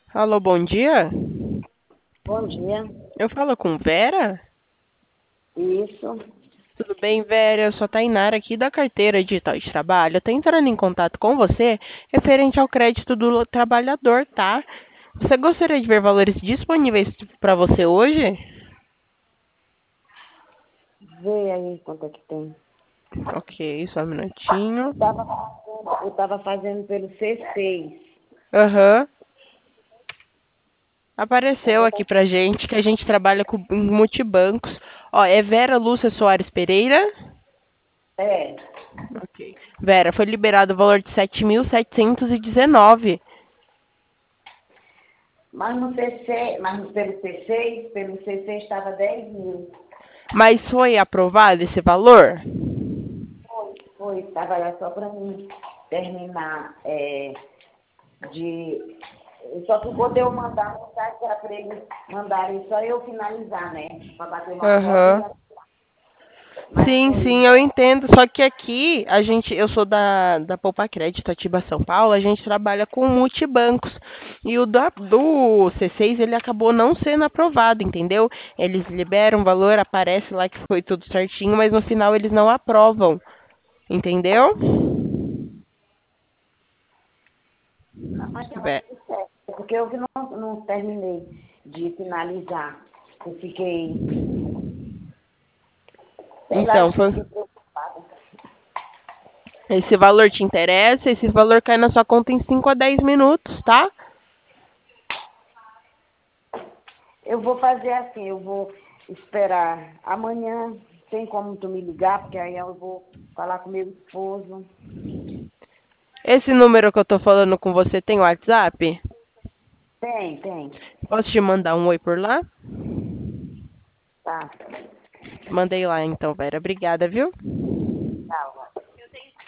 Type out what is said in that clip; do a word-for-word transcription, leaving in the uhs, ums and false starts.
Alô, bom dia. Bom dia. Eu falo com Vera? Isso. Tudo bem, Vera? Eu sou a Tainara aqui da carteira digital de trabalho. Eu tô entrando em contato com você referente ao crédito do trabalhador, tá? Você gostaria de ver valores disponíveis para você hoje? Vê aí quanto é que tem. Ok, só um minutinho. Eu tava fazendo, eu tava fazendo pelo C seis. Aham. Só Apareceu que eu aqui tava... pra gente que a gente trabalha com em multibancos. Ó, é Vera Lúcia Soares Pereira? É, Ok. Vera, foi liberado o valor de sete mil setecentos e dezenove. mas no C seis, mas no- pelo C seis, pelo C seis estava dez mil. Mas foi aprovado esse valor? Foi, foi, estava lá só para mim terminar é, de. Só ficou de eu mandar mensagem para eles mandarem, só eu finalizar, né? Para bater uma foto e Aham. já. Mas Sim, sim, foi. eu entendo. Só que aqui a gente, eu sou da, da Poupa Crédito Atiba São Paulo, a gente trabalha com multibancos. E o da, do C seis ele acabou não sendo aprovado, entendeu? Eles liberam o valor, aparece lá que foi tudo certinho, mas no final eles não aprovam, entendeu? Não, mas estava Vé- tudo certo. Porque eu que não, não terminei de finalizar. Eu fiquei, sei lá, Então, acho que eu foi, fiquei preocupada. esse valor te interessa? Esse valor cai na sua conta em cinco a dez minutos, tá? Eu vou fazer assim, eu vou esperar amanhã, tem como tu me ligar, porque aí eu vou falar com meu esposo. Esse número que eu tô falando com você tem WhatsApp? Tem, tem. Posso te mandar um oi por lá? Tá. Mandei lá então, Vera. Obrigada, viu?